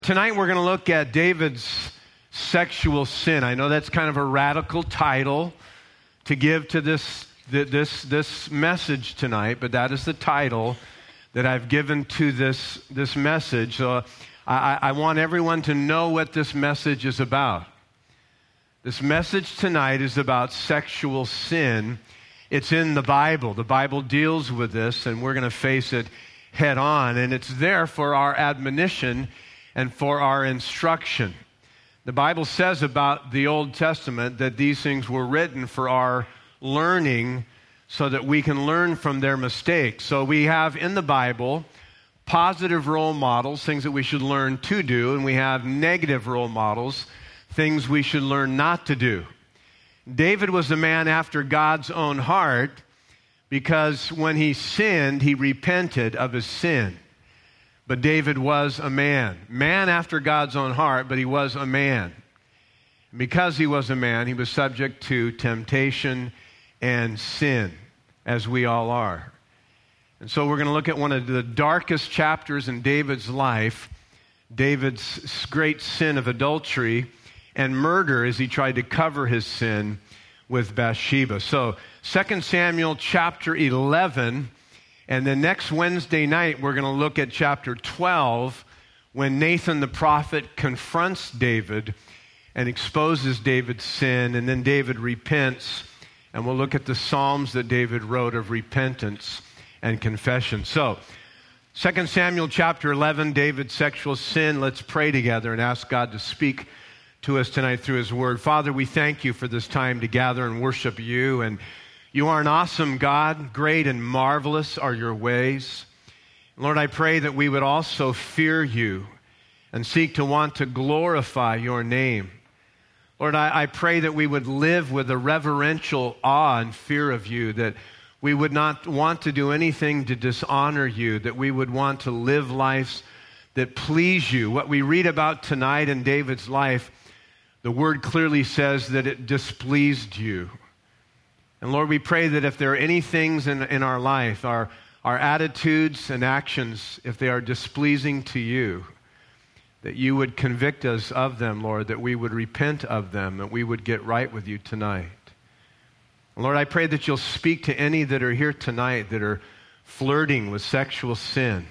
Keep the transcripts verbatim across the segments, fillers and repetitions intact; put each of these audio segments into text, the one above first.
Tonight we're going to look at David's sexual sin. I know that's kind of a radical title to give to this, this, this message tonight, but that is the title that I've given to this, this message. So I, I want everyone to know what this message is about. This message tonight is about sexual sin. It's in the Bible. The Bible deals with this, and we're going to face it head on, and it's there for our admonition and for our instruction. The Bible says about the Old Testament that these things were written for our learning so that we can learn from their mistakes. So we have in the Bible positive role models, things that we should learn to do, and we have negative role models, things we should learn not to do. David was a man after God's own heart because when he sinned, he repented of his sin. But David was a man, man after God's own heart, but he was a man. And because he was a man, he was subject to temptation and sin, as we all are. And so we're going to look at one of the darkest chapters in David's life, David's great sin of adultery and murder as he tried to cover his sin with Bathsheba. So Second Samuel chapter eleven. And then next Wednesday night, we're going to look at chapter twelve, when Nathan the prophet confronts David and exposes David's sin, and then David repents, and we'll look at the Psalms that David wrote of repentance and confession. So, Second Samuel chapter eleven, David's sexual sin. Let's pray together and ask God to speak to us tonight through His Word. Father, we thank You for this time to gather and worship You, and You are an awesome God. Great and marvelous are Your ways. Lord, I pray that we would also fear You and seek to want to glorify Your name. Lord, I, I pray that we would live with a reverential awe and fear of You, that we would not want to do anything to dishonor You, that we would want to live lives that please You. What we read about tonight in David's life, the Word clearly says that it displeased You. And Lord, we pray that if there are any things in, in our life, our, our attitudes and actions, if they are displeasing to You, that You would convict us of them, Lord, that we would repent of them, that we would get right with You tonight. And Lord, I pray that You'll speak to any that are here tonight that are flirting with sexual sin,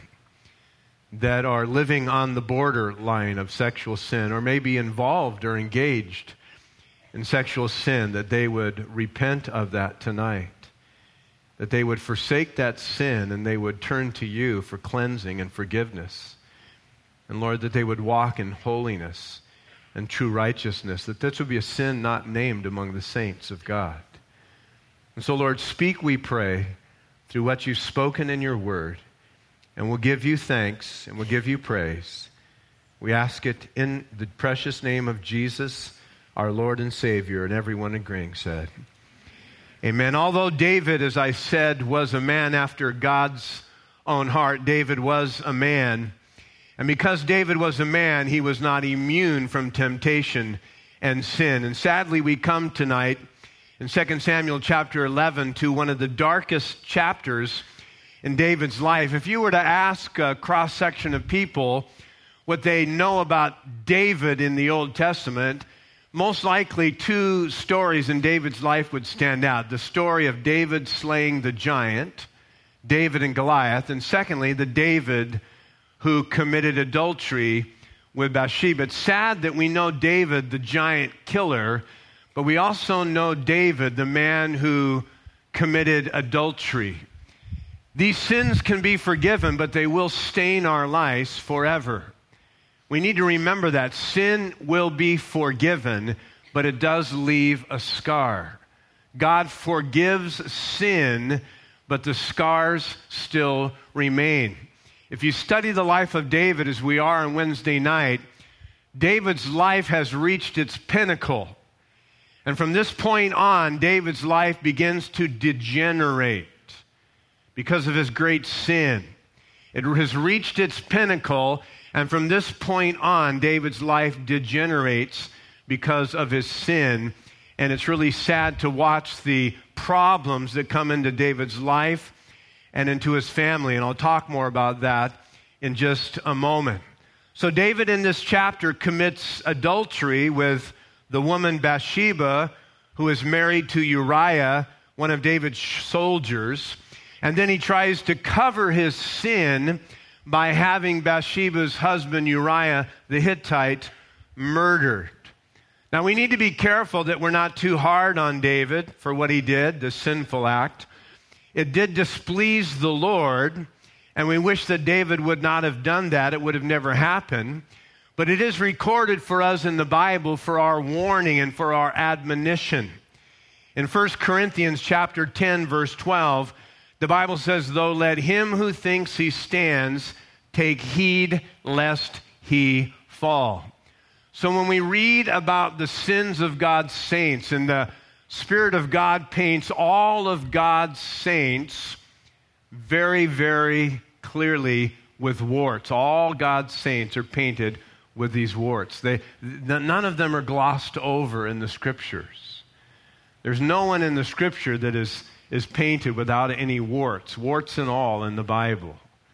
that are living on the borderline of sexual sin, or maybe involved or engaged in sexual sin, that they would repent of that tonight, that they would forsake that sin and they would turn to You for cleansing and forgiveness. And Lord, that they would walk in holiness and true righteousness, that this would be a sin not named among the saints of God. And so, Lord, speak, we pray, through what You've spoken in Your Word, and we'll give You thanks and we'll give You praise. We ask it in the precious name of Jesus, our Lord and Savior, and everyone agreeing said, amen. Although David, as I said, was a man after God's own heart, David was a man. And because David was a man, he was not immune from temptation and sin. And sadly, we come tonight in Second Samuel chapter eleven to one of the darkest chapters in David's life. If you were to ask a cross-section of people what they know about David in the Old Testament, most likely two stories in David's life would stand out. The story of David slaying the giant, David and Goliath, and secondly, the David who committed adultery with Bathsheba. It's sad that we know David, the giant killer, but we also know David, the man who committed adultery. These sins can be forgiven, but they will stain our lives forever. We need to remember that sin will be forgiven, but it does leave a scar. God forgives sin, but the scars still remain. If you study the life of David as we are on Wednesday night, David's life has reached its pinnacle. And from this point on, David's life begins to degenerate because of his great sin. It has reached its pinnacle. And from this point on, David's life degenerates because of his sin. And it's really sad to watch the problems that come into David's life and into his family. And I'll talk more about that in just a moment. So David in this chapter commits adultery with the woman Bathsheba, who is married to Uriah, one of David's soldiers. And then he tries to cover his sin by having Bathsheba's husband Uriah the Hittite murdered. Now we need to be careful that we're not too hard on David for what he did, the sinful act. It did displease the Lord, and we wish that David would not have done that. It would have never happened. But it is recorded for us in the Bible for our warning and for our admonition. In First Corinthians chapter ten, verse twelve, the Bible says, "Though let him who thinks he stands take heed lest he fall." So when we read about the sins of God's saints, and the Spirit of God paints all of God's saints very, very clearly with warts. All God's saints are painted with these warts. They, none of them are glossed over in the Scriptures. There's no one in the Scripture that is, is painted without any warts, warts and all in the Bible.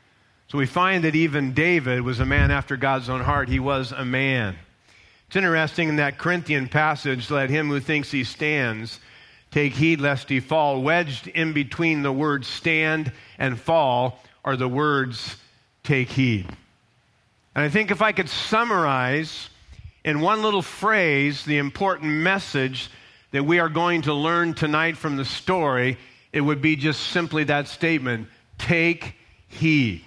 So we find that even David was a man after God's own heart. He was a man. It's interesting in that Corinthian passage, "Let him who thinks he stands take heed lest he fall." Wedged in between the words stand and fall are the words take heed. And I think if I could summarize in one little phrase the important message that we are going to learn tonight from the story, it would be just simply that statement: take heed.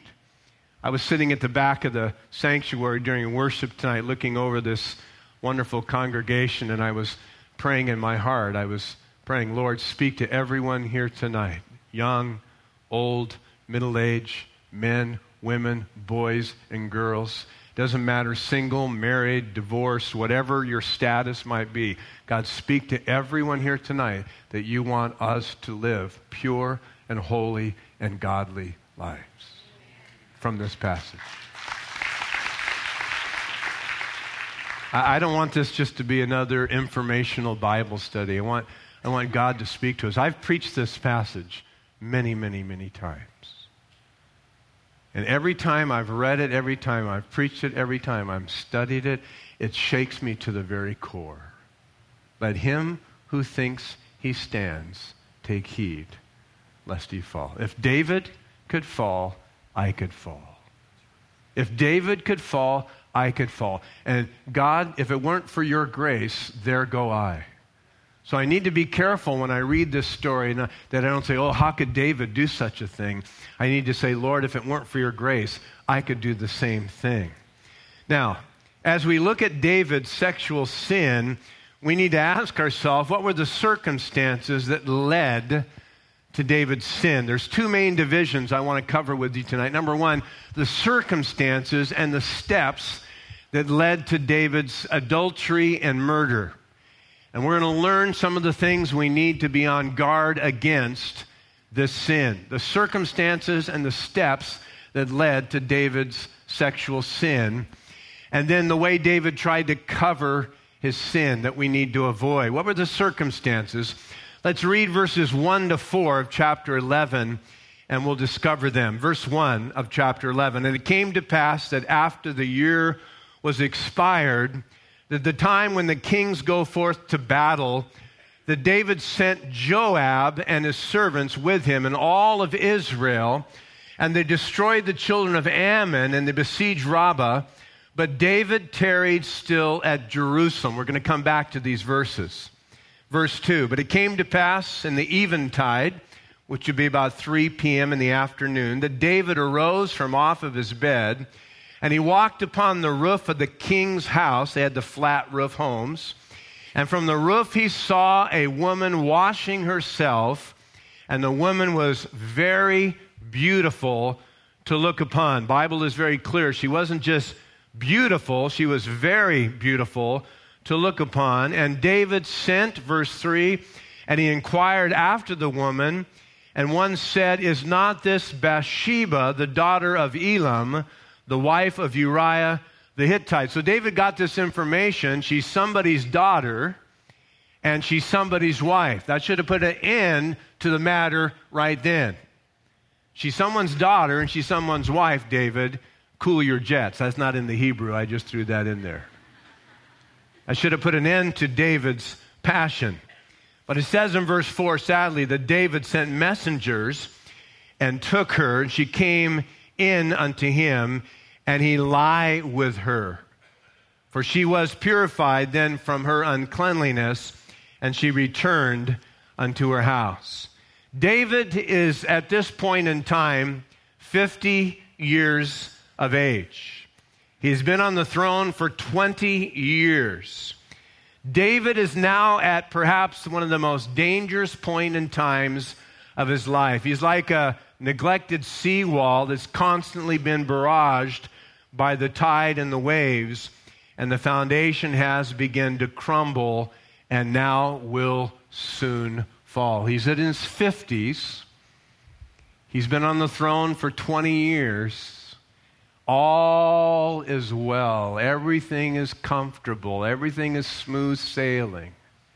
I was sitting at the back of the sanctuary during worship tonight looking over this wonderful congregation, and I was praying in my heart. I was praying, "Lord, speak to everyone here tonight, young, old, middle-aged, men, women, boys, and girls. Doesn't matter, single, married, divorced, whatever your status might be. God, speak to everyone here tonight that you want us to live pure and holy and godly lives." From this passage. I don't want this just to be another informational Bible study. I want, I want God to speak to us. I've preached this passage many, many, many times. And every time I've read it, every time I've preached it, every time I've studied it, it shakes me to the very core. Let him who thinks he stands take heed lest he fall. If David could fall, I could fall. If David could fall, I could fall. And God, if it weren't for your grace, there go I. So I need to be careful when I read this story that I don't say, "Oh, how could David do such a thing?" I need to say, "Lord, if it weren't for your grace, I could do the same thing." Now, as we look at David's sexual sin, we need to ask ourselves, what were the circumstances that led to David's sin? There's two main divisions I want to cover with you tonight. Number one, the circumstances and the steps that led to David's adultery and murder. And we're going to learn some of the things we need to be on guard against this sin. The circumstances and the steps that led to David's sexual sin. And then the way David tried to cover his sin that we need to avoid. What were the circumstances? Let's read verses one to four of chapter eleven, and we'll discover them. Verse one of chapter eleven. "And it came to pass that after the year was expired, that the time when the kings go forth to battle, that David sent Joab and his servants with him and all of Israel, and they destroyed the children of Ammon, and they besieged Rabbah. But David tarried still at Jerusalem." We're going to come back to these verses. Verse two, "But it came to pass in the eventide," which would be about three p.m. in the afternoon, "that David arose from off of his bed, and he walked upon the roof of the king's house." They had the flat roof homes. "And from the roof he saw a woman washing herself, and the woman was very beautiful to look upon." Bible is very clear. She wasn't just beautiful, she was very beautiful to look upon. "And David sent," verse three, "and he inquired after the woman, and one said, 'Is not this Bathsheba, the daughter of Elam, the wife of Uriah the Hittite?'" So David got this information. She's somebody's daughter, and she's somebody's wife. That should have put an end to the matter right then. She's someone's daughter, and she's someone's wife, David cool your jets. That's not in the Hebrew. I just threw that in there. I should have put an end to David's passion. But it says in verse four, sadly, that David sent messengers and took her, and she came in unto him, and he lay with her. For she was purified then from her uncleanliness, and she returned unto her house. David is at this point in time fifty years of age. He's been on the throne for twenty years. David is now at perhaps one of the most dangerous point in times of his life. He's like a neglected seawall that's constantly been barraged by the tide and the waves, and the foundation has begun to crumble and now will soon fall. He's in his fifties. He's been on the throne for twenty years. All is well. Everything is comfortable. Everything is smooth sailing.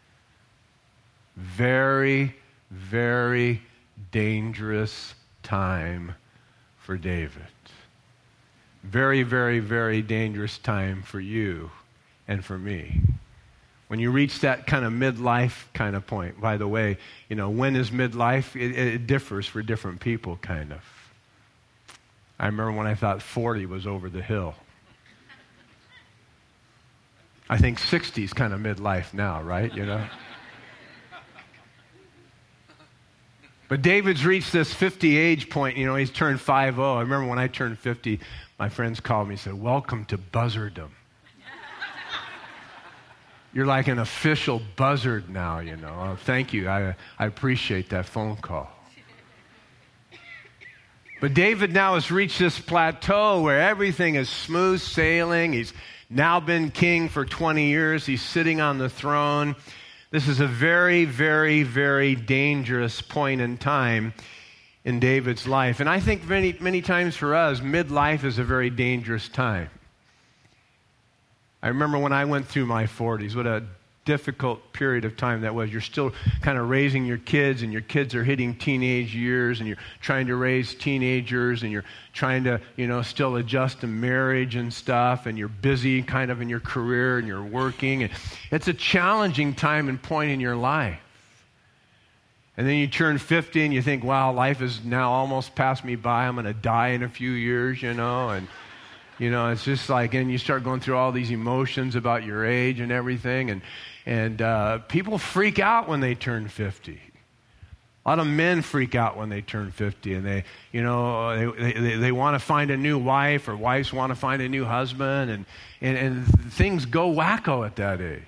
Very, very dangerous time for David. Very, very, very dangerous time for you and for me. When you reach that kind of midlife kind of point, by the way, you know, when is midlife? It, it differs for different people, kind of. I remember when I thought forty was over the hill. I think sixty is kind of midlife now, right? You know? But David's reached this fifty age point. You know, he's turned fifty. I remember when I turned fifty, my friends called me and said, "Welcome to buzzardom." You're like an official buzzard now, you know. Oh, thank you. I, I appreciate that phone call. But David now has reached this plateau where everything is smooth sailing. He's now been king for twenty years. He's sitting on the throne. This is a very, very, very dangerous point in time in David's life. And I think many, many times for us, midlife is a very dangerous time. I remember when I went through my forties, what a difficult period of time that was. You're still kind of raising your kids, and your kids are hitting teenage years, and you're trying to raise teenagers, and you're trying to, you know, still adjust to marriage and stuff, and you're busy kind of in your career, and you're working. And it's a challenging time and point in your life. And then you turn fifty, and you think, wow, life is now almost passed me by. I'm going to die in a few years, you know, and you know, it's just like, and you start going through all these emotions about your age and everything, and and uh, people freak out when they turn fifty. A lot of men freak out when they turn fifty, and they, you know, they they, they want to find a new wife, or wives want to find a new husband, and, and and things go wacko at that age.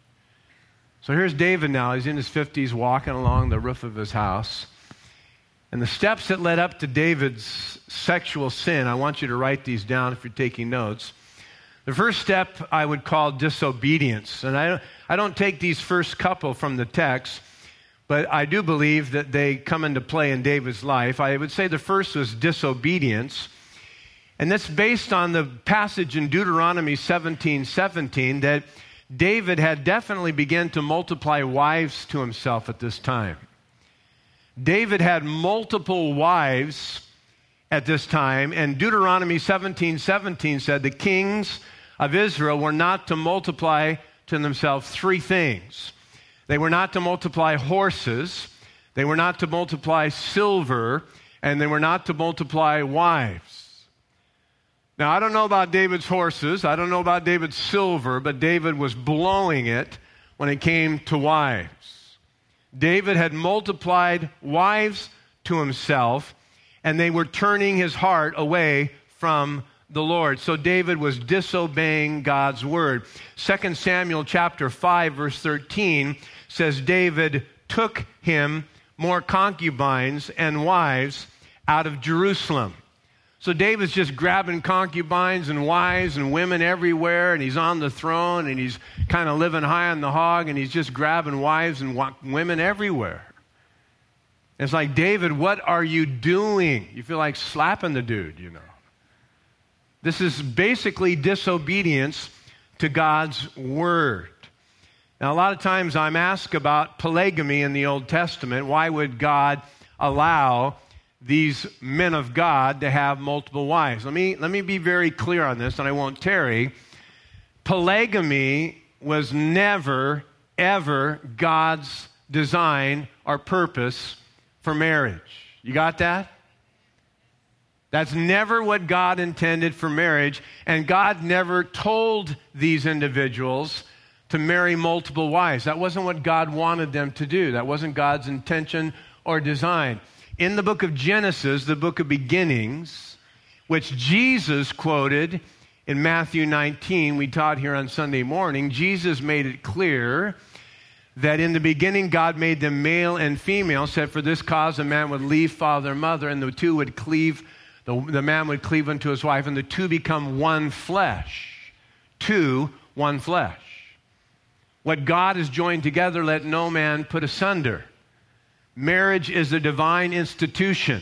So here's David now. He's in his fifties, walking along the roof of his house. And the steps that led up to David's sexual sin, I want you to write these down if you're taking notes. The first step I would call disobedience. And I, I don't take these first couple from the text, but I do believe that they come into play in David's life. I would say the first was disobedience. And that's based on the passage in Deuteronomy seventeen seventeen that David had definitely begun to multiply wives to himself at this time. David had multiple wives at this time, and Deuteronomy seventeen seventeen said the kings of Israel were not to multiply to themselves three things. They were not to multiply horses, they were not to multiply silver, and they were not to multiply wives. Now, I don't know about David's horses, I don't know about David's silver, but David was blowing it when it came to wives. David had multiplied wives to himself, and they were turning his heart away from the Lord. So David was disobeying God's word. Second Samuel chapter five, verse thirteen says David took him more concubines and wives out of Jerusalem. So David's just grabbing concubines and wives and women everywhere, and he's on the throne, and he's kind of living high on the hog, and he's just grabbing wives and wa- women everywhere. It's like, David, what are you doing? You feel like slapping the dude, you know. This is basically disobedience to God's word. Now, a lot of times I'm asked about polygamy in the Old Testament. Why would God allow these men of God to have multiple wives. Let me, let me be very clear on this, and I won't tarry. Polygamy was never, ever God's design or purpose for marriage. You got that? That's never what God intended for marriage, and God never told these individuals to marry multiple wives. That wasn't what God wanted them to do. That wasn't God's intention or design. In the book of Genesis, the book of beginnings, which Jesus quoted in Matthew nineteen, we taught here on Sunday morning, Jesus made it clear that in the beginning God made them male and female, said for this cause a man would leave father and mother, and the two would cleave, the, the man would cleave unto his wife, and the two become one flesh. Two, one flesh. What God has joined together, let no man put asunder. Marriage is a divine institution,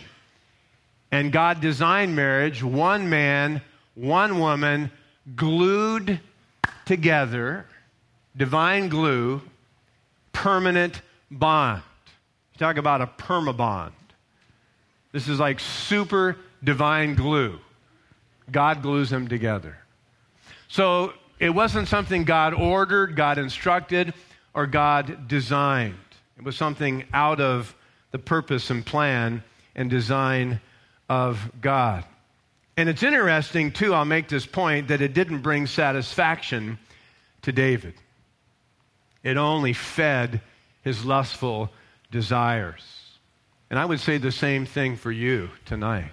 and God designed marriage, one man, one woman, glued together, divine glue, permanent bond. You talk about a permabond. This is like super divine glue. God glues them together. So it wasn't something God ordered, God instructed, or God designed. It was something out of the purpose and plan and design of God. And it's interesting, too, I'll make this point, that it didn't bring satisfaction to David. It only fed his lustful desires. And I would say the same thing for you tonight.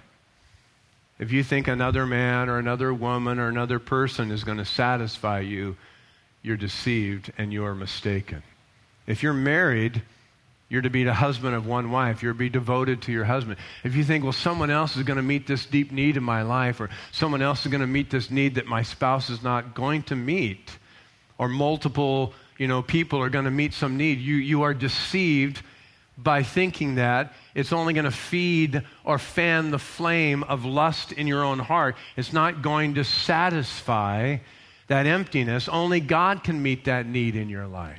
If you think another man or another woman or another person is going to satisfy you, you're deceived and you are mistaken. If you're married, you're to be the husband of one wife. You're to be devoted to your husband. If you think, well, someone else is going to meet this deep need in my life, or someone else is going to meet this need that my spouse is not going to meet, or multiple, you know, people are going to meet some need, you, you are deceived by thinking that. It's only going to feed or fan the flame of lust in your own heart. It's not going to satisfy that emptiness. Only God can meet that need in your life.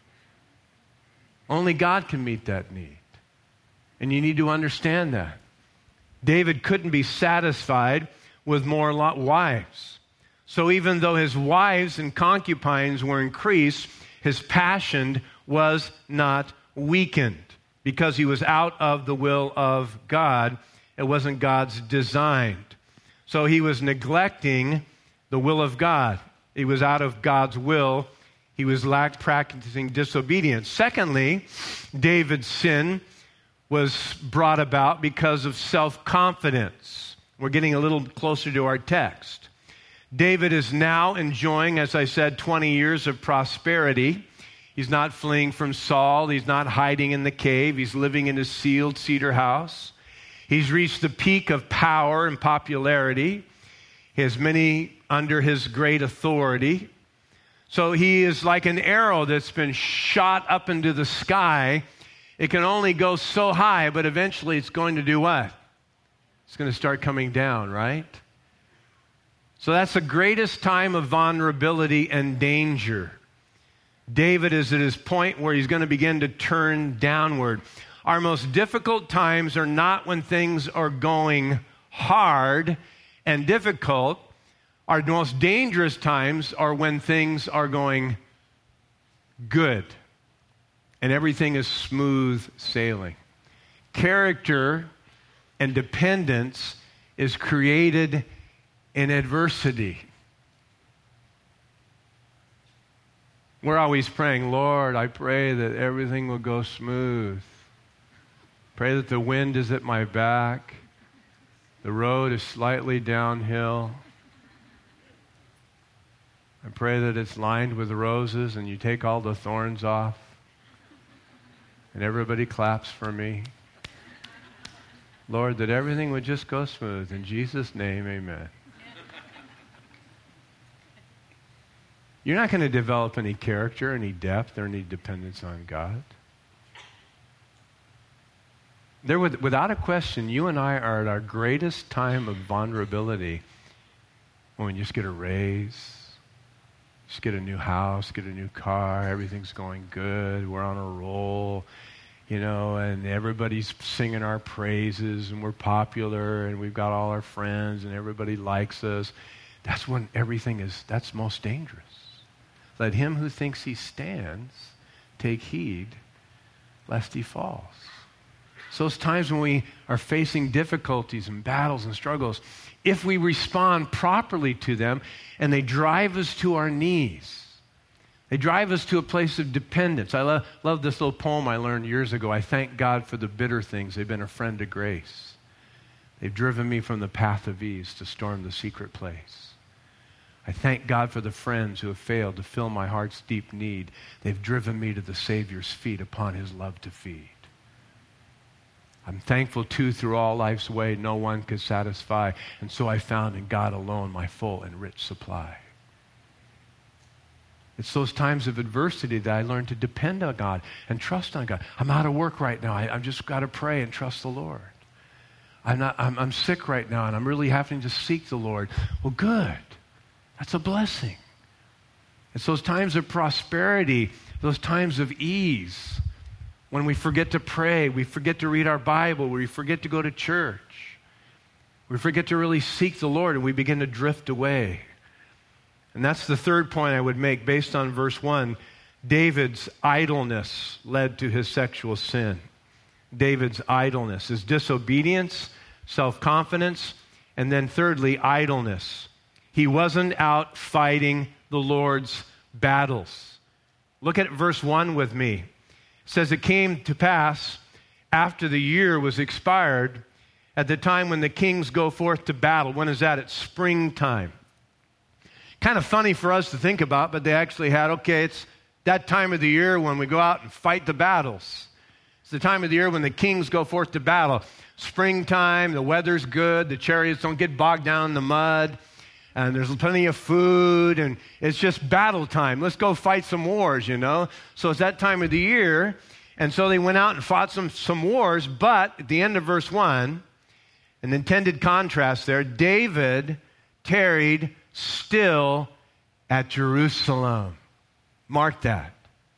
Only God can meet that need. And you need to understand that. David couldn't be satisfied with more wives. So even though his wives and concubines were increased, his passion was not weakened because he was out of the will of God. It wasn't God's design. So he was neglecting the will of God. He was out of God's will. He was lack practicing disobedience. Secondly, David's sin was brought about because of self-confidence. We're getting a little closer to our text. David is now enjoying, as I said, twenty years of prosperity. He's not fleeing from Saul. He's not hiding in the cave. He's living in a sealed cedar house. He's reached the peak of power and popularity. He has many under his great authority. So he is like an arrow that's been shot up into the sky. It can only go so high, but eventually it's going to do what? It's going to start coming down, right? So that's the greatest time of vulnerability and danger. David is at his point where he's going to begin to turn downward. Our most difficult times are not when things are going hard and difficult. Our most dangerous times are when things are going good and everything is smooth sailing. Character and dependence is created in adversity. We're always praying, Lord, I pray that everything will go smooth. Pray that the wind is at my back. The road is slightly downhill. I pray that it's lined with roses and you take all the thorns off. And everybody claps for me. Lord, that everything would just go smooth. In Jesus' name, amen. You're not going to develop any character, any depth, or any dependence on God. There, without a question, you and I are at our greatest time of vulnerability when we just get a raise, just get a new house, get a new car, everything's going good, we're on a roll. you know, and everybody's singing our praises, and we're popular, and we've got all our friends, and everybody likes us. That's when everything is, that's most dangerous. Let him who thinks he stands take heed lest he falls. So those times when we are facing difficulties and battles and struggles, if we respond properly to them and they drive us to our knees, they drive us to a place of dependence. I love, love this little poem I learned years ago. I thank God for the bitter things. They've been a friend to grace. They've driven me from the path of ease to storm the secret place. I thank God for the friends who have failed to fill my heart's deep need. They've driven me to the Savior's feet upon his love to feed. I'm thankful, too, through all life's way, no one could satisfy. And so I found in God alone my full and rich supply. It's those times of adversity that I learned to depend on God and trust on God. I'm out of work right now. I, I've just got to pray and trust the Lord. I'm, not, I'm, I'm sick right now, and I'm really having to seek the Lord. Well, good. That's a blessing. It's those times of prosperity, those times of ease, when we forget to pray, we forget to read our Bible, we forget to go to church, we forget to really seek the Lord, and we begin to drift away. And that's the third point I would make based on verse one. David's idleness led to his sexual sin. David's idleness, his disobedience, self-confidence, and then thirdly, idleness. He wasn't out fighting the Lord's battles. Look at verse one with me. It says, it came to pass after the year was expired, at the time when the kings go forth to battle. When is that? It's springtime. Kind of funny for us to think about, but they actually had, okay, it's that time of the year when we go out and fight the battles. It's the time of the year when the kings go forth to battle. Springtime, the weather's good, the chariots don't get bogged down in the mud, and there's plenty of food, and it's just battle time. Let's go fight some wars, you know. So it's that time of the year, and so they went out and fought some, some wars, but at the end of verse one, an intended contrast there, David tarried still at Jerusalem. Mark that.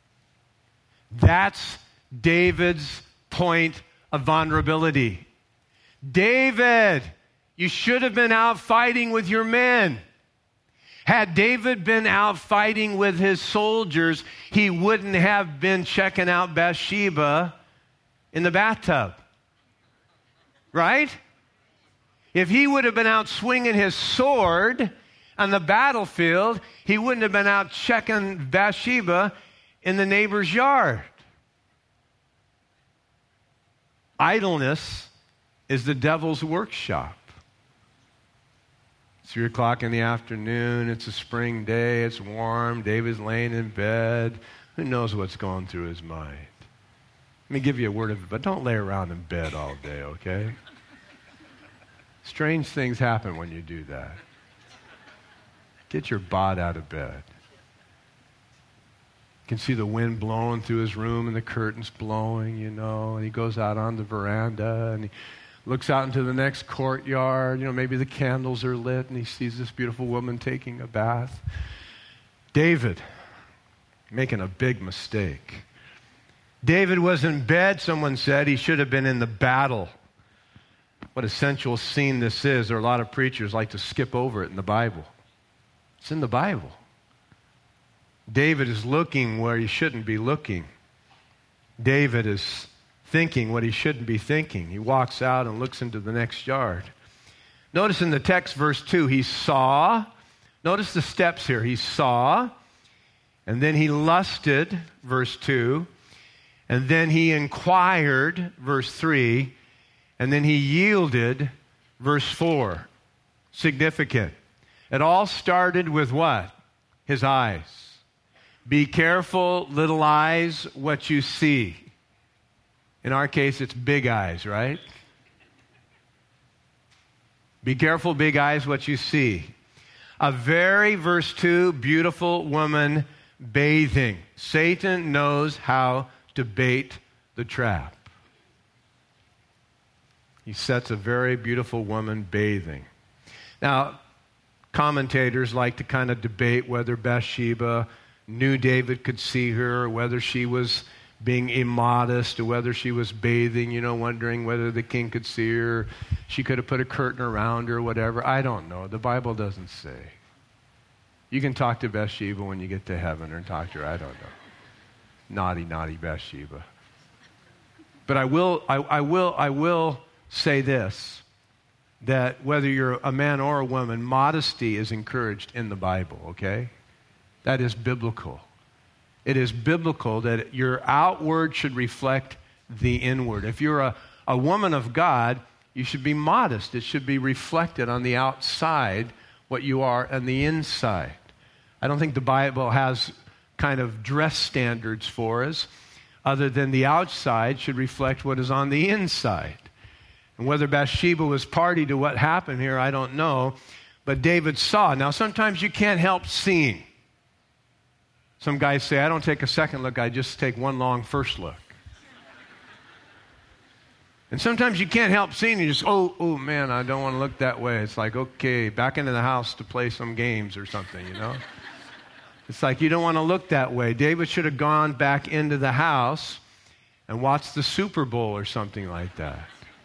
That's David's point of vulnerability. David, you should have been out fighting with your men. Had David been out fighting with his soldiers, he wouldn't have been checking out Bathsheba in the bathtub. Right? If he would have been out swinging his sword on the battlefield, he wouldn't have been out checking Bathsheba in the neighbor's yard. Idleness is the devil's workshop. It's three o'clock in the afternoon. It's a spring day. It's warm. David's laying in bed. Who knows what's going through his mind? Let me give you a word of it, but don't lay around in bed all day, okay? Strange things happen when you do that. Get your bod out of bed. You can see the wind blowing through his room and the curtains blowing, you know, and he goes out on the veranda and he looks out into the next courtyard. You know, maybe the candles are lit and he sees this beautiful woman taking a bath. David, making a big mistake. David was in bed, someone said. He should have been in the battle. What a sensual scene this is. There are a lot of preachers like to skip over it in the Bible. It's in the Bible. David is looking where he shouldn't be looking. David is thinking what he shouldn't be thinking. He walks out and looks into the next yard. Notice in the text, verse two, he saw. Notice the steps here. He saw, and then he lusted, verse two, and then he inquired, verse three, and then he yielded, verse four. Significant. It all started with what? His eyes. Be careful, little eyes, what you see. In our case, it's big eyes, right? Be careful, big eyes, what you see. A very, verse two, beautiful woman bathing. Satan knows how to bait the trap. He sets a very beautiful woman bathing. Now, commentators like to kind of debate whether Bathsheba knew David could see her, or whether she was being immodest, or whether she was bathing, you know, wondering whether the king could see her. She could have put a curtain around her or whatever. I don't know. The Bible doesn't say. You can talk to Bathsheba when you get to heaven or talk to her. I don't know. Naughty, naughty Bathsheba. But I will, I, I will, I will say this, that whether you're a man or a woman, modesty is encouraged in the Bible, okay? That is biblical. It is biblical that your outward should reflect the inward. If you're a, a woman of God, you should be modest. It should be reflected on the outside what you are on the inside. I don't think the Bible has kind of dress standards for us, other than the outside should reflect what is on the inside. And whether Bathsheba was party to what happened here, I don't know. But David saw. Now, sometimes you can't help seeing. Some guys say, I don't take a second look, I just take one long first look. And sometimes you can't help seeing. You just, oh, oh, man, I don't want to look that way. It's like, okay, back into the house to play some games or something, you know? It's like you don't want to look that way. David should have gone back into the house and watched the Super Bowl or something like that.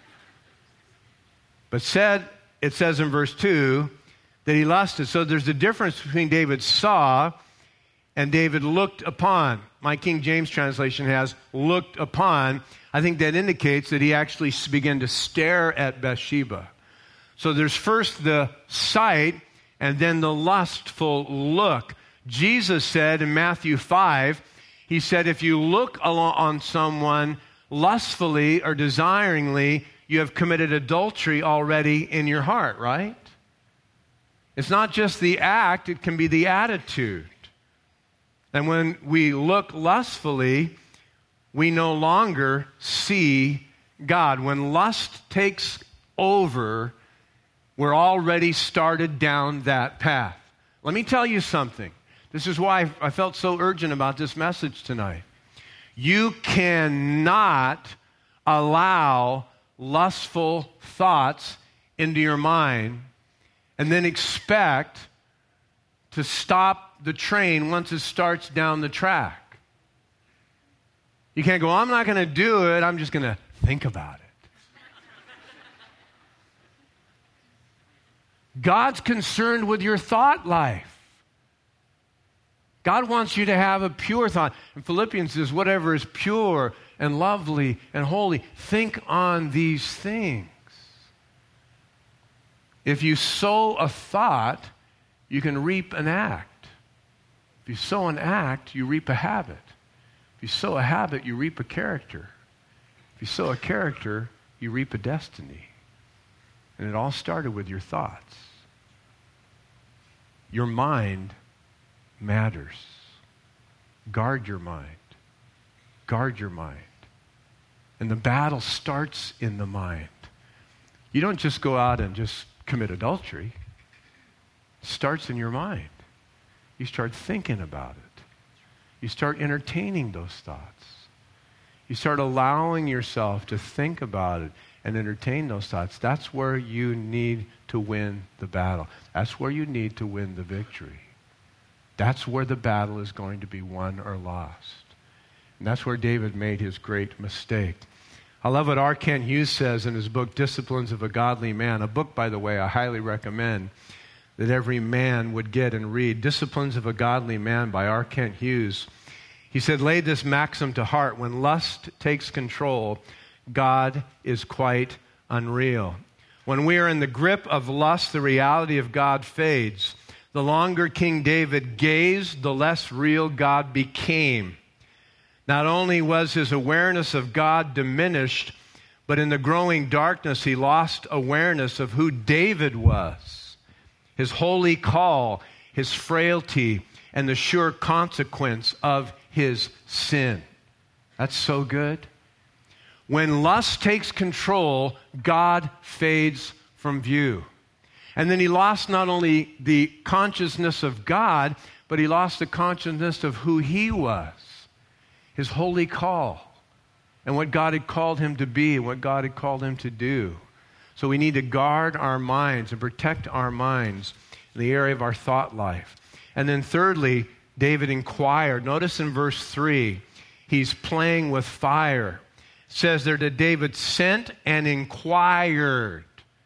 But said, it says in verse two that he lusted. So there's a difference between David saw and David looked upon. My King James translation has looked upon. I think that indicates that he actually began to stare at Bathsheba. So there's first the sight and then the lustful look. Jesus said in Matthew five, he said, if you look on someone lustfully or desiringly, you have committed adultery already in your heart, right? It's not just the act, it can be the attitude. And when we look lustfully, we no longer see God. When lust takes over, we're already started down that path. Let me tell you something. This is why I felt so urgent about this message tonight. You cannot allow lustful thoughts into your mind and then expect to stop the train once it starts down the track. You can't go, I'm not going to do it, I'm just going to think about it. God's concerned with your thought life. God wants you to have a pure thought. And Philippians says, whatever is pure and lovely and holy, think on these things. If you sow a thought, you can reap an act. If you sow an act, you reap a habit. If you sow a habit, you reap a character. If you sow a character, you reap a destiny. And it all started with your thoughts. Your mind matters. Guard your mind. Guard your mind. And the battle starts in the mind. You don't just go out and just commit adultery. It starts in your mind. You start thinking about it. You start entertaining those thoughts. You start allowing yourself to think about it and entertain those thoughts. That's where you need to win the battle. That's where you need to win the victory. That's where the battle is going to be won or lost. And that's where David made his great mistake. I love what R. Kent Hughes says in his book, Disciplines of a Godly Man, a book, by the way, I highly recommend that every man would get and read. Disciplines of a Godly Man by R. Kent Hughes. He said, lay this maxim to heart. When lust takes control, God is quite unreal. When we are in the grip of lust, the reality of God fades. The longer King David gazed, the less real God became. Not only was his awareness of God diminished, but in the growing darkness, he lost awareness of who David was, his holy call, his frailty, and the sure consequence of his sin. That's so good. When lust takes control, God fades from view. And then he lost not only the consciousness of God, but he lost the consciousness of who he was, his holy call, and what God had called him to be, and what God had called him to do. So we need to guard our minds and protect our minds in the area of our thought life. And then thirdly, David inquired. Notice in verse three, He's playing with fire. It says there that David sent and inquired.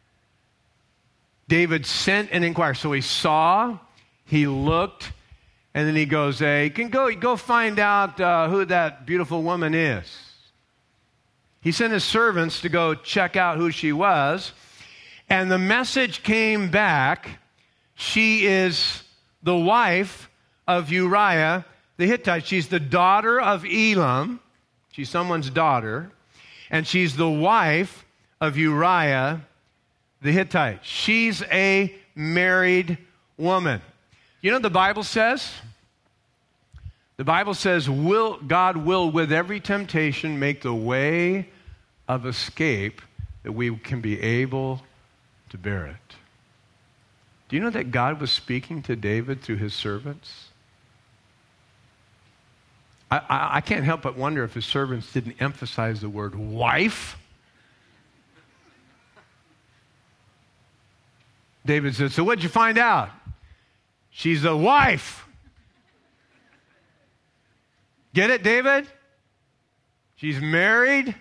David sent and inquired. So he saw, he looked, and then he goes, hey, can go, go find out uh, who that beautiful woman is. He sent his servants to go check out who she was. And the message came back, she is the wife of Uriah the Hittite. She's the daughter of Elam. She's someone's daughter. And she's the wife of Uriah the Hittite. She's a married woman. You know what the Bible says? The Bible says, will, God will with every temptation make the way of escape that we can be able to bear it. Do you know that God was speaking to David through his servants? I, I, I can't help but wonder if his servants didn't emphasize the word wife. David said, so what'd you find out? She's a wife. Get it, David? She's married.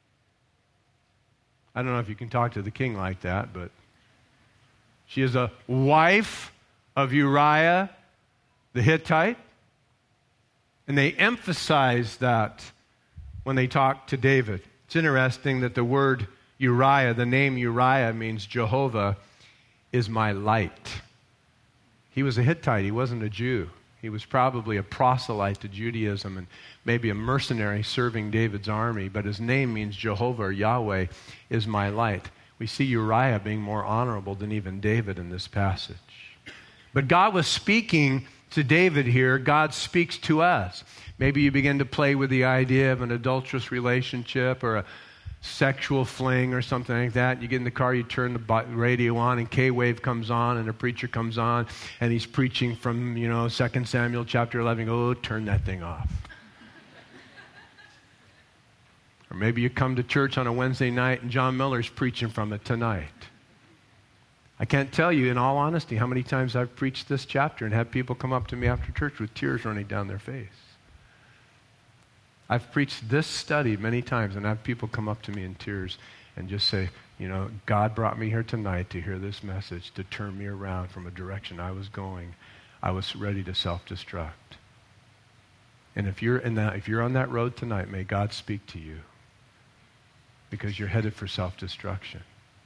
I don't know if you can talk to the king like that, but she is a wife of Uriah the Hittite. And they emphasize that when they talk to David. It's interesting that the word Uriah, the name Uriah means Jehovah is my light. He was a Hittite. He wasn't a Jew. He was probably a proselyte to Judaism and maybe a mercenary serving David's army, but his name means Jehovah or Yahweh is my light. We see Uriah being more honorable than even David in this passage. But God was speaking to David here. God speaks to us. Maybe you begin to play with the idea of an adulterous relationship or a sexual fling or something like that. You get in the car, you turn the radio on, and K-Wave comes on, and a preacher comes on, and he's preaching from, you know, Second Samuel chapter eleven. You go, oh, turn that thing off. Or maybe you come to church on a Wednesday night, and John Miller's preaching from it tonight. I can't tell you, in all honesty, how many times I've preached this chapter and had people come up to me after church with tears running down their face. I've preached this study many times and had people come up to me in tears and just say, you know, God brought me here tonight to hear this message, to turn me around from a direction I was going. I was ready to self-destruct. And if you're in that, if you're on that road tonight, may God speak to you, because you're headed for self-destruction.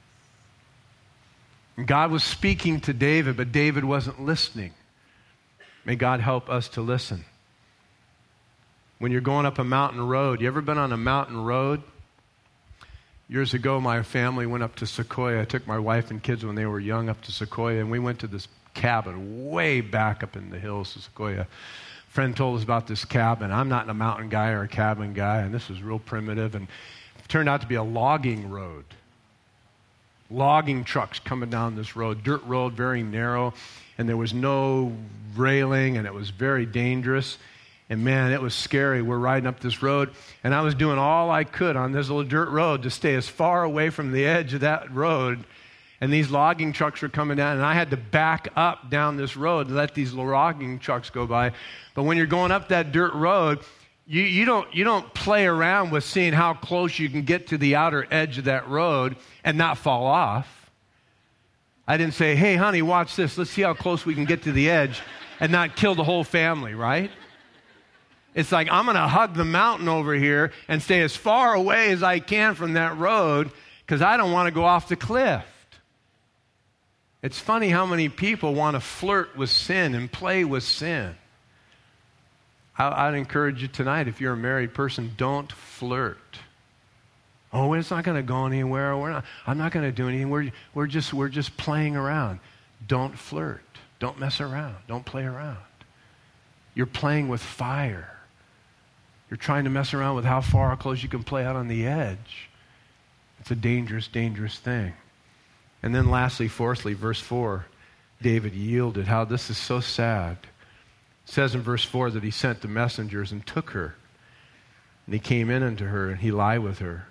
And God was speaking to David, but David wasn't listening. May God help us to listen. When you're going up a mountain road, you ever been on a mountain road? Years ago, my family went up to Sequoia. I took my wife and kids when they were young up to Sequoia, and we went to this cabin way back up in the hills of Sequoia. A friend told us about this cabin. I'm not a mountain guy or a cabin guy, and this was real primitive, and it turned out to be a logging road. Logging trucks coming down this road, dirt road, very narrow, and there was no railing, and it was very dangerous. And man, it was scary. We're riding up this road, and I was doing all I could on this little dirt road to stay as far away from the edge of that road. And these logging trucks were coming down, and I had to back up down this road to let these logging trucks go by. But when you're going up that dirt road, you, you don't you don't play around with seeing how close you can get to the outer edge of that road and not fall off. I didn't say, hey, honey, watch this. Let's see how close we can get to the edge and not kill the whole family, right? It's like, I'm going to hug the mountain over here and stay as far away as I can from that road because I don't want to go off the cliff. It's funny how many people want to flirt with sin and play with sin. I, I'd encourage you tonight, if you're a married person, don't flirt. Oh, it's not going to go anywhere. We're not, I'm not going to do anything. We're, we're, just, we're just playing around. Don't flirt. Don't mess around. Don't play around. You're playing with fire. You're trying to mess around with how far or close you can play out on the edge. It's a dangerous, dangerous thing. And then lastly, fourthly, verse four, David yielded. How this is so sad. It says in verse four that he sent the messengers and took her. And he came in unto her, and he lay with her.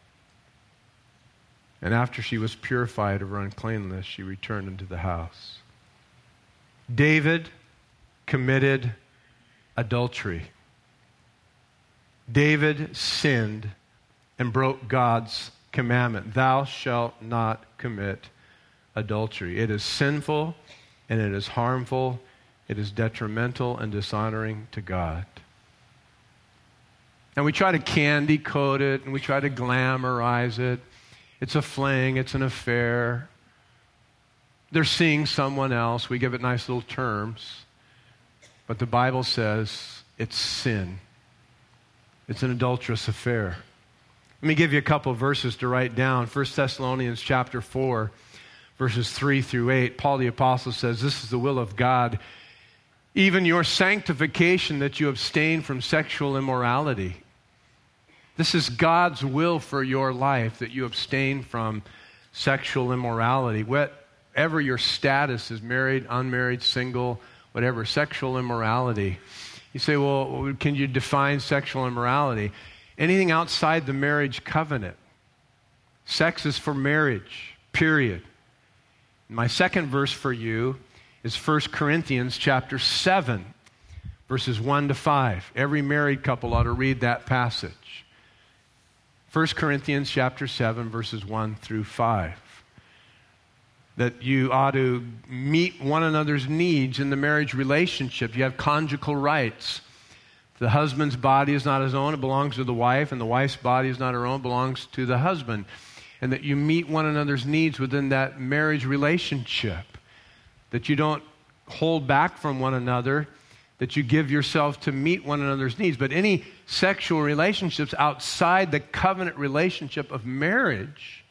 And after she was purified of her uncleanness, she returned into the house. David committed adultery. David sinned and broke God's commandment. Thou shalt not commit adultery. It is sinful and it is harmful. It is detrimental and dishonoring to God. And we try to candy coat it and we try to glamorize it. It's a fling, it's an affair. They're seeing someone else. We give it nice little terms. But the Bible says it's sin. It's an adulterous affair. Let me give you a couple of verses to write down. First Thessalonians chapter four, verses three through eight. Paul the Apostle says, this is the will of God, even your sanctification, that you abstain from sexual immorality. This is God's will for your life, that you abstain from sexual immorality. Whatever your status is, married, unmarried, single, whatever, sexual immorality. You say, well, can you define sexual immorality? Anything outside the marriage covenant. Sex is for marriage, period. My second verse for you is First Corinthians chapter seven, verses one to five. Every married couple ought to read that passage. First Corinthians chapter seven, verses one through five. That you ought to meet one another's needs in the marriage relationship. You have conjugal rights. The husband's body is not his own, it belongs to the wife, and the wife's body is not her own, it belongs to the husband. And that you meet one another's needs within that marriage relationship. That you don't hold back from one another, that you give yourself to meet one another's needs. But any sexual relationships outside the covenant relationship of marriage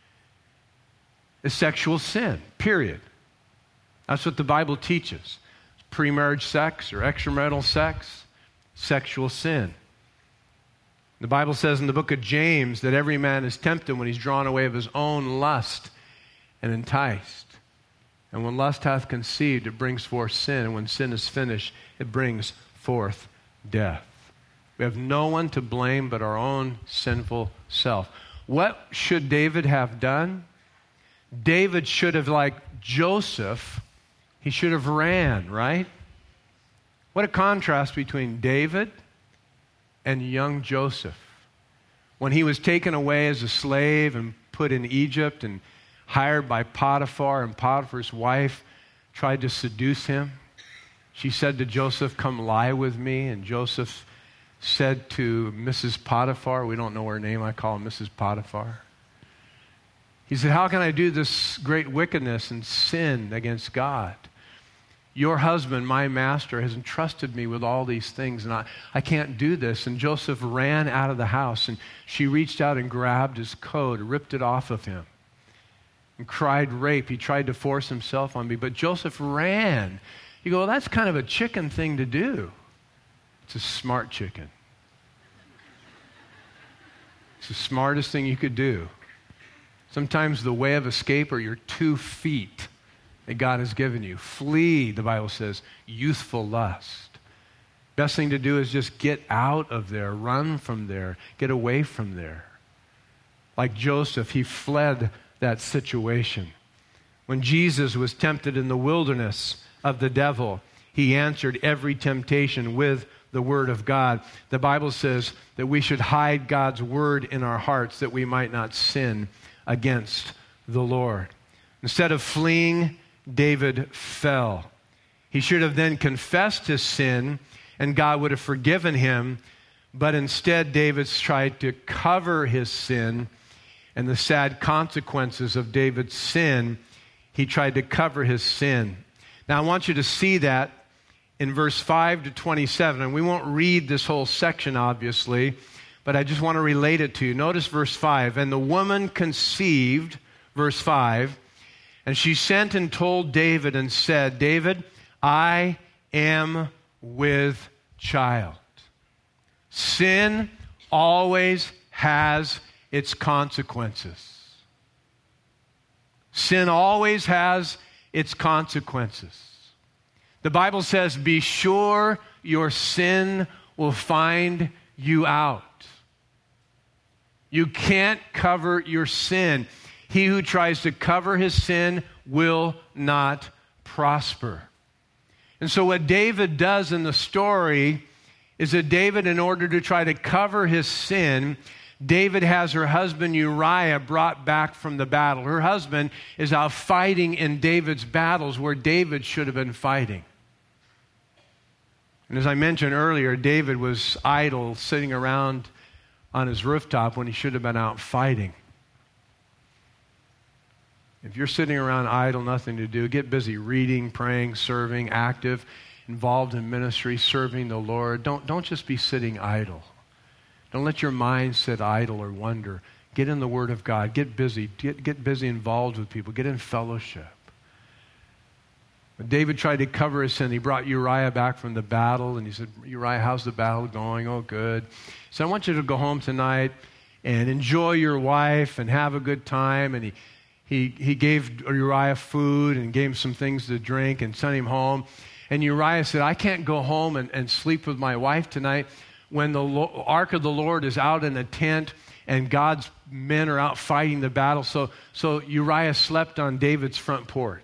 is sexual sin, period. That's what the Bible teaches. Pre-marriage sex or extramarital sex, sexual sin. The Bible says in the book of James that every man is tempted when he's drawn away of his own lust and enticed. And when lust hath conceived, it brings forth sin. And when sin is finished, it brings forth death. We have no one to blame but our own sinful self. What should David have done? David should have, like Joseph, he should have ran, right? What a contrast between David and young Joseph. When he was taken away as a slave and put in Egypt and hired by Potiphar, and Potiphar's wife tried to seduce him. She said to Joseph, come lie with me. And Joseph said to Missus Potiphar, we don't know her name, I call her Missus Potiphar. He said, how can I do this great wickedness and sin against God? Your husband, my master, has entrusted me with all these things, and I, I can't do this. And Joseph ran out of the house, and she reached out and grabbed his coat, ripped it off of him, and cried rape. He tried to force himself on me, but Joseph ran. You go, well, that's kind of a chicken thing to do. It's a smart chicken. It's the smartest thing you could do. Sometimes the way of escape are your two feet that God has given you. Flee, the Bible says, youthful lust. Best thing to do is just get out of there, run from there, get away from there. Like Joseph, he fled that situation. When Jesus was tempted in the wilderness of the devil, he answered every temptation with the Word of God. The Bible says that we should hide God's Word in our hearts that we might not sin against the Lord. Instead of fleeing, David fell. He should have then confessed his sin and God would have forgiven him, but instead David's tried to cover his sin and the sad consequences of David's sin. He tried to cover his sin. Now I want you to see that in verse five to twenty-seven, and we won't read this whole section obviously, but I just want to relate it to you. Notice verse five, and the woman conceived, verse five, and she sent and told David and said, David, I am with child. Sin always has its consequences. Sin always has its consequences. The Bible says, be sure your sin will find you out. You can't cover your sin. He who tries to cover his sin will not prosper. And so what David does in the story is that David, in order to try to cover his sin, David has her husband Uriah brought back from the battle. Her husband is out fighting in David's battles where David should have been fighting. And as I mentioned earlier, David was idle, sitting around on his rooftop when he should have been out fighting. If you're sitting around idle, nothing to do, get busy reading, praying, serving, active, involved in ministry, serving the Lord. Don't, don't just be sitting idle. Don't let your mind sit idle or wonder. Get in the Word of God. Get busy. Get, get busy involved with people. Get in fellowship. When David tried to cover his sin, he brought Uriah back from the battle, and he said, Uriah, how's the battle going? Oh, good. So I want you to go home tonight and enjoy your wife and have a good time. And he, he, he gave Uriah food and gave him some things to drink and sent him home. And Uriah said, I can't go home and, and sleep with my wife tonight when the Lo- ark of the Lord is out in a tent and God's men are out fighting the battle. So, so Uriah slept on David's front porch.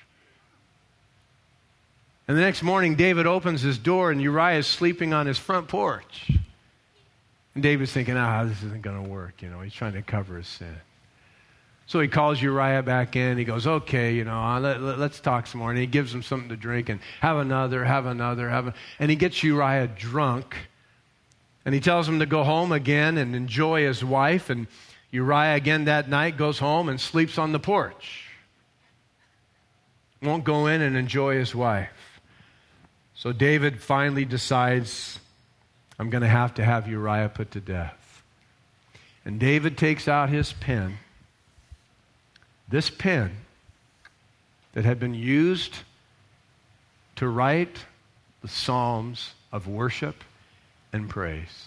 And the next morning, David opens his door, and Uriah is sleeping on his front porch. And David's thinking, ah, this isn't going to work. You know, he's trying to cover his sin. So he calls Uriah back in. He goes, okay, you know, let, let, let's talk some more. And he gives him something to drink, and have another, have another, have a, and he gets Uriah drunk. And he tells him to go home again and enjoy his wife. And Uriah again that night goes home and sleeps on the porch. Won't go in and enjoy his wife. So David finally decides, I'm going to have to have Uriah put to death. And David takes out his pen, this pen that had been used to write the Psalms of worship and praise.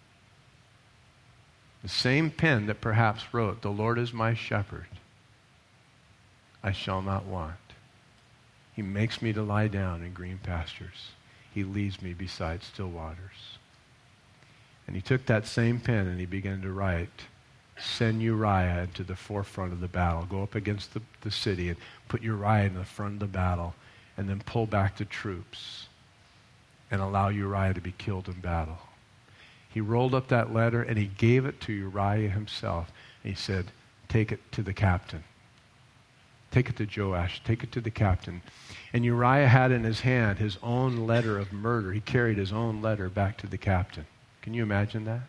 The same pen that perhaps wrote, the Lord is my shepherd, I shall not want. He makes me to lie down in green pastures. He leads me beside still waters. And he took that same pen and he began to write, send Uriah into the forefront of the battle. Go up against the, the city and put Uriah in the front of the battle, and then pull back the troops and allow Uriah to be killed in battle. He rolled up that letter and he gave it to Uriah himself. And he said, take it to the captain. Take it to Joash. Take it to the captain. And Uriah had in his hand his own letter of murder. He carried his own letter back to the captain. Can you imagine that?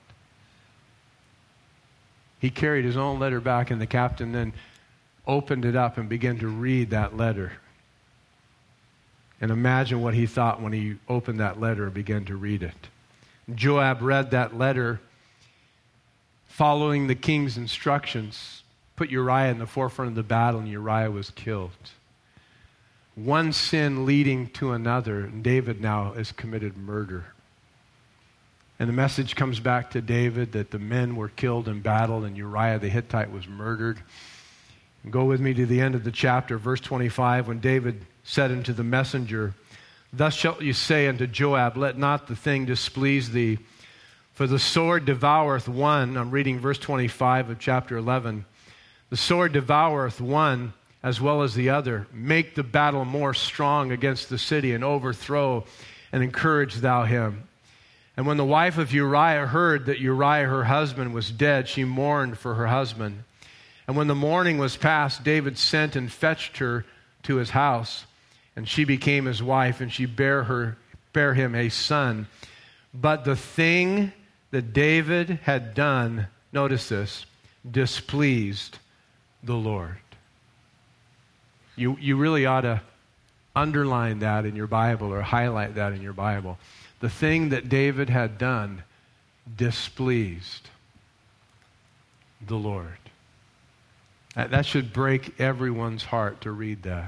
He carried his own letter back, and the captain then opened it up and began to read that letter. And imagine what he thought when he opened that letter and began to read it. Joab read that letter, following the king's instructions, put Uriah in the forefront of the battle, and Uriah was killed. One sin leading to another, and David now has committed murder. And the message comes back to David that the men were killed in battle, and Uriah the Hittite was murdered. And go with me to the end of the chapter, verse twenty-five, when David said unto the messenger, thus shalt you say unto Joab, let not the thing displease thee, for the sword devoureth one. I'm reading verse twenty-five of chapter eleven. The sword devoureth one as well as the other. Make the battle more strong against the city, and overthrow and encourage thou him. And when the wife of Uriah heard that Uriah her husband was dead, she mourned for her husband. And when the mourning was past, David sent and fetched her to his house, and she became his wife, and she bare her bare him a son. But the thing that David had done, notice this, displeased the Lord. You, you really ought to underline that in your Bible or highlight that in your Bible. The thing that David had done displeased the Lord. That, that should break everyone's heart to read that.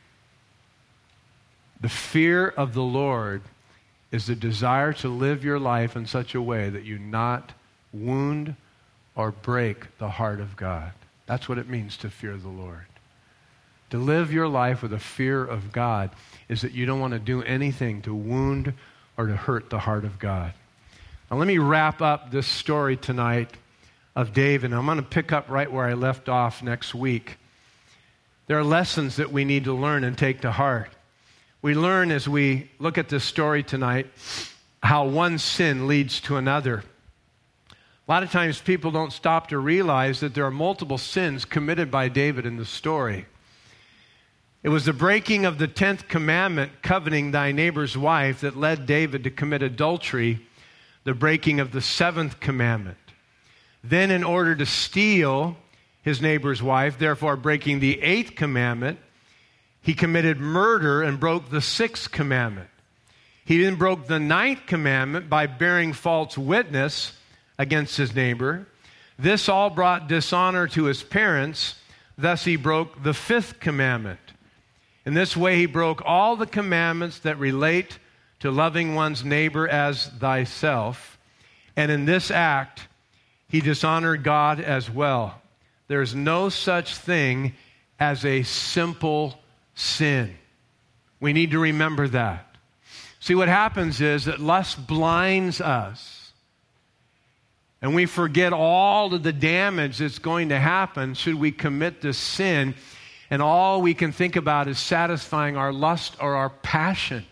The fear of the Lord is the desire to live your life in such a way that you not wound or break the heart of God. That's what it means to fear the Lord. To live your life with a fear of God is that you don't want to do anything to wound or to hurt the heart of God. Now let me wrap up this story tonight of David. I'm going to pick up right where I left off next week. There are lessons that we need to learn and take to heart. We learn as we look at this story tonight how one sin leads to another. A lot of times people don't stop to realize that there are multiple sins committed by David in the story. It was the breaking of the tenth commandment, coveting thy neighbor's wife, that led David to commit adultery, the breaking of the seventh commandment. Then, in order to steal his neighbor's wife, therefore breaking the eighth commandment, he committed murder and broke the sixth commandment. He then broke the ninth commandment by bearing false witness against his neighbor. This all brought dishonor to his parents. Thus he broke the fifth commandment. In this way he broke all the commandments that relate to loving one's neighbor as thyself. And in this act, he dishonored God as well. There is no such thing as a simple sin. We need to remember that. See, what happens is that lust blinds us, and we forget all of the damage that's going to happen should we commit this sin, and all we can think about is satisfying our lust or our passion.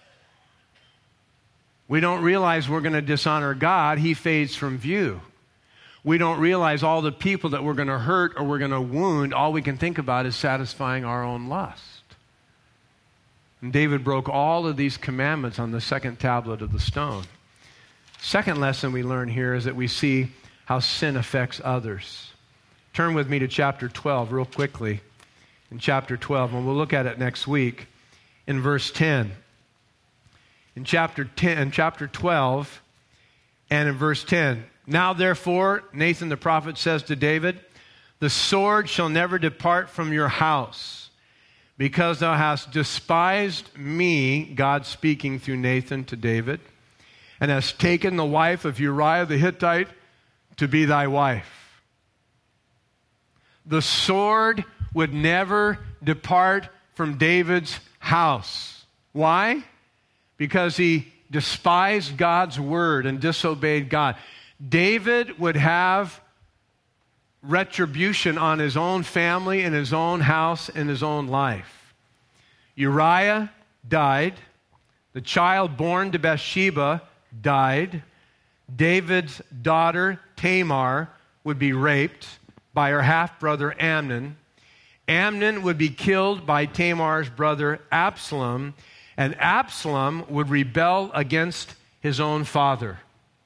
We don't realize we're going to dishonor God. He fades from view. We don't realize all the people that we're going to hurt or we're going to wound. All we can think about is satisfying our own lust. And David broke all of these commandments on the second tablet of the stone. Second lesson we learn here is that we see how sin affects others. Turn with me to chapter twelve real quickly. In chapter twelve, and we'll look at it next week, in verse ten. In chapter ten, in chapter twelve, and in verse ten. Now therefore, Nathan the prophet says to David, the sword shall never depart from your house, because thou hast despised me, God speaking through Nathan to David, and hast taken the wife of Uriah the Hittite to be thy wife. The sword would never depart from David's house. Why? Because he despised God's word and disobeyed God. David would have retribution on his own family and his own house and his own life. Uriah died. The child born to Bathsheba died. David's daughter Tamar would be raped by her half-brother Amnon. Amnon would be killed by Tamar's brother Absalom, and Absalom would rebel against his own father.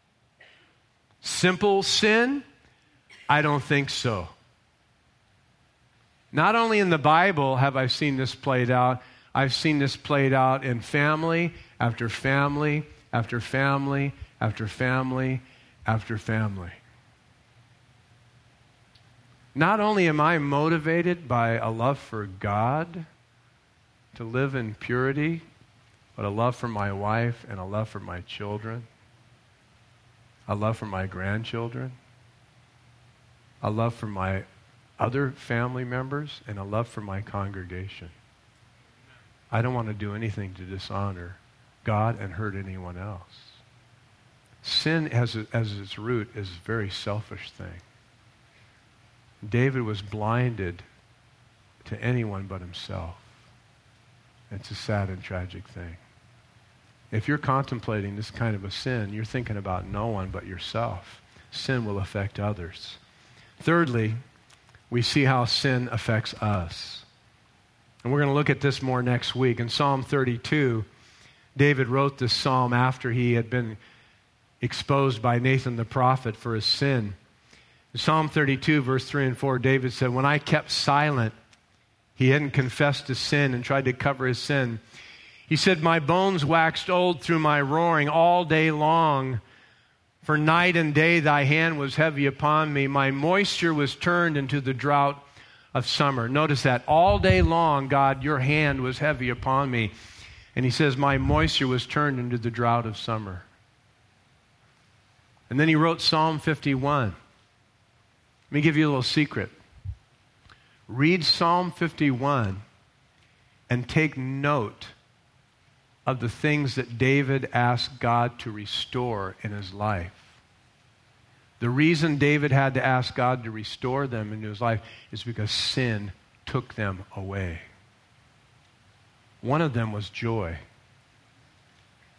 Simple sin? I don't think so. Not only in the Bible have I seen this played out, I've seen this played out in family after family after family after family after family. Not only am I motivated by a love for God to live in purity, but a love for my wife and a love for my children, a love for my grandchildren, a love for my other family members, and a love for my congregation. I don't want to do anything to dishonor God and hurt anyone else. Sin as, a, as its root is a very selfish thing. David was blinded to anyone but himself. It's a sad and tragic thing. If you're contemplating this kind of a sin, you're thinking about no one but yourself. Sin will affect others. Thirdly, we see how sin affects us. And we're going to look at this more next week. In Psalm thirty-two, David wrote this psalm after he had been exposed by Nathan the prophet for his sin. In Psalm thirty-two, verse three and four, David said, when I kept silent, he hadn't confessed his sin and tried to cover his sin. He said, my bones waxed old through my roaring all day long. For night and day thy hand was heavy upon me. My moisture was turned into the drought of summer. Notice that. All day long, God, your hand was heavy upon me. And he says, my moisture was turned into the drought of summer. And then he wrote Psalm fifty-one. Let me give you a little secret. Read Psalm fifty-one and take note of the things that David asked God to restore in his life. The reason David had to ask God to restore them into his life is because sin took them away. One of them was joy.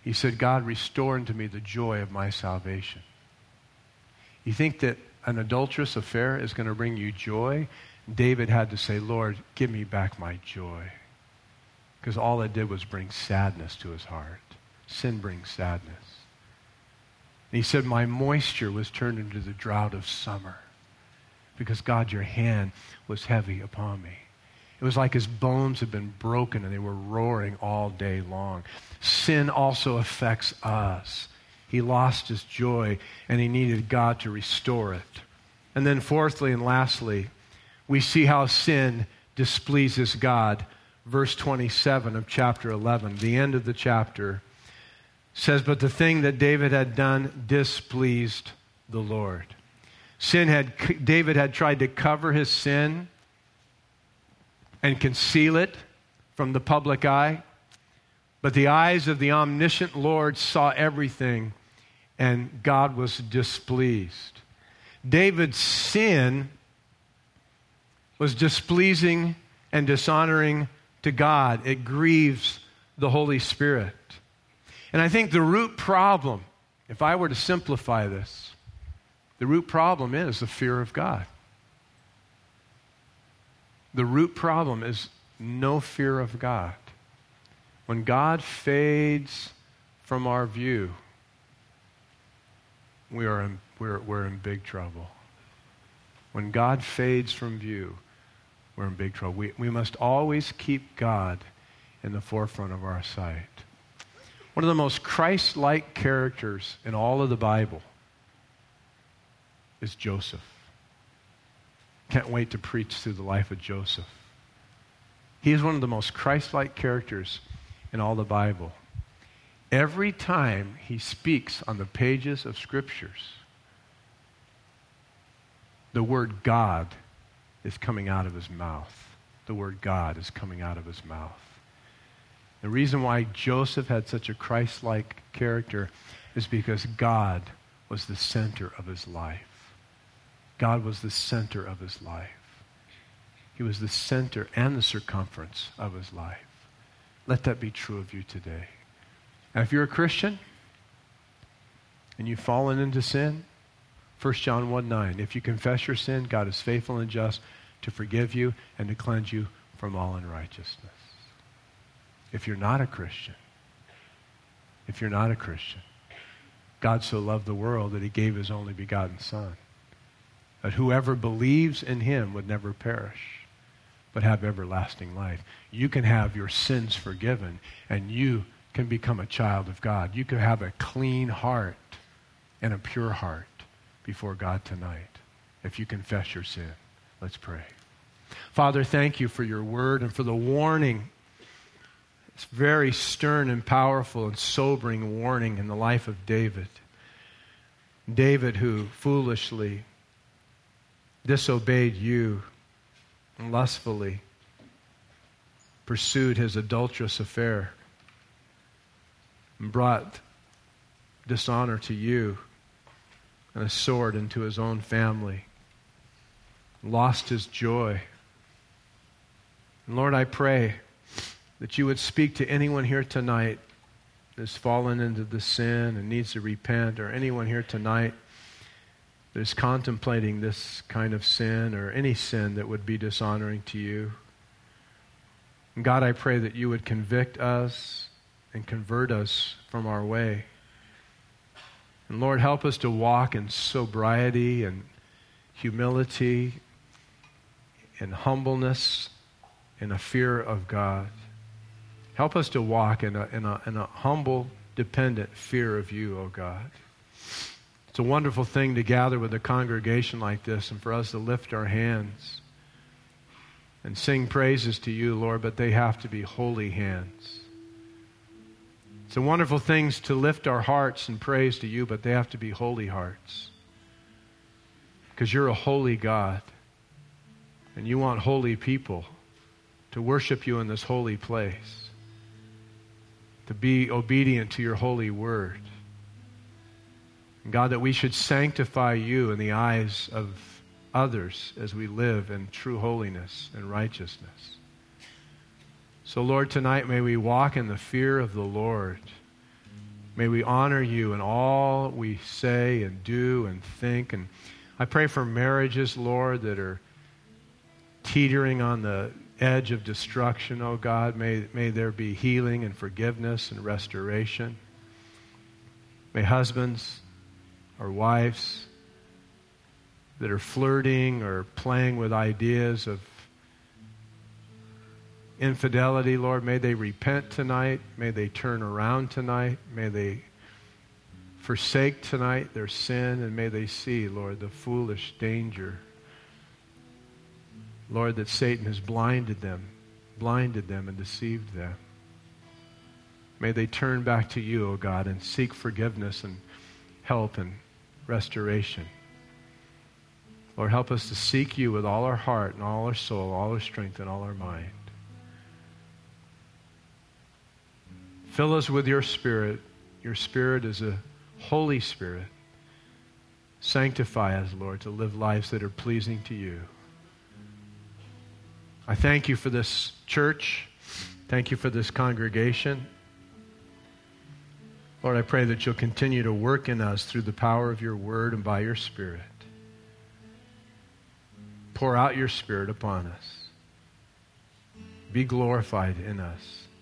He said, God, restore unto me the joy of my salvation. You think that an adulterous affair is going to bring you joy? David had to say, Lord, give me back my joy. Because all it did was bring sadness to his heart. Sin brings sadness. And he said, my moisture was turned into the drought of summer. Because God, your hand was heavy upon me. It was like his bones had been broken and they were roaring all day long. Sin also affects us. He lost his joy and he needed God to restore it. And then fourthly and lastly, we see how sin displeases God. Verse twenty-seven of chapter eleven, the end of the chapter, says, but the thing that David had done displeased the Lord. Sin had, David had tried to cover his sin and conceal it from the public eye. But the eyes of the omniscient Lord saw everything, and God was displeased. David's sin was displeasing and dishonoring to God. It grieves the Holy Spirit. And I think the root problem, if I were to simplify this, the root problem is the fear of God. The root problem is no fear of God. When God fades from our view, we are in, we're, we're in big trouble. When God fades from view, we're in big trouble. We, we must always keep God in the forefront of our sight. One of the most Christ-like characters in all of the Bible is Joseph. Can't wait to preach through the life of Joseph. He is one of the most Christ-like characters in all the Bible. Every time he speaks on the pages of Scriptures, the word God is coming out of his mouth. The word God is coming out of his mouth. The reason why Joseph had such a Christ-like character is because God was the center of his life. God was the center of his life. He was the center and the circumference of his life. Let that be true of you today. And if you're a Christian and you've fallen into sin, First John one nine, if you confess your sin, God is faithful and just to forgive you and to cleanse you from all unrighteousness. If you're not a Christian, if you're not a Christian, God so loved the world that he gave his only begotten Son, that whoever believes in him would never perish, but have everlasting life. You can have your sins forgiven, and you can become a child of God. You can have a clean heart and a pure heart before God tonight if you confess your sin. Let's pray. Father, thank you for your word and for the warning. It's very stern and powerful and sobering warning in the life of David. David, who foolishly disobeyed you and lustfully pursued his adulterous affair and brought dishonor to you and a sword into his own family, lost his joy. And Lord, I pray that you would speak to anyone here tonight that's fallen into the sin and needs to repent, or anyone here tonight that is contemplating this kind of sin or any sin that would be dishonoring to you. And God, I pray that you would convict us and convert us from our way. And Lord, help us to walk in sobriety and humility and humbleness and a fear of God. Help us to walk in a, in a, in a humble, dependent fear of you, O God. It's a wonderful thing to gather with a congregation like this and for us to lift our hands and sing praises to you, Lord, but they have to be holy hands. It's a wonderful thing to lift our hearts and praise to you, but they have to be holy hearts. Because you're a holy God, and you want holy people to worship you in this holy place, to be obedient to your holy word. And God, that we should sanctify you in the eyes of others as we live in true holiness and righteousness. So, Lord, tonight may we walk in the fear of the Lord. May we honor you in all we say and do and think. And I pray for marriages, Lord, that are teetering on the edge of destruction, oh God. May, may there be healing and forgiveness and restoration. May husbands or wives that are flirting or playing with ideas of infidelity, Lord, may they repent tonight. May they turn around tonight. May they forsake tonight their sin, and may they see, Lord, the foolish danger, Lord, that Satan has blinded them, blinded them and deceived them. May they turn back to you, O God, and seek forgiveness and help and restoration. Lord, help us to seek you with all our heart and all our soul, all our strength and all our mind. Fill us with your Spirit. Your Spirit is a Holy Spirit. Sanctify us, Lord, to live lives that are pleasing to you. I thank you for this church. Thank you for this congregation. Lord, I pray that you'll continue to work in us through the power of your word and by your Spirit. Pour out your Spirit upon us. Be glorified in us.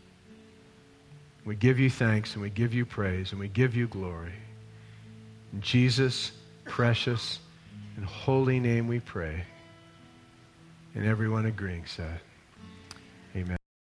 We give you thanks and we give you praise and we give you glory. In Jesus' precious and holy name we pray. And everyone agreeing said,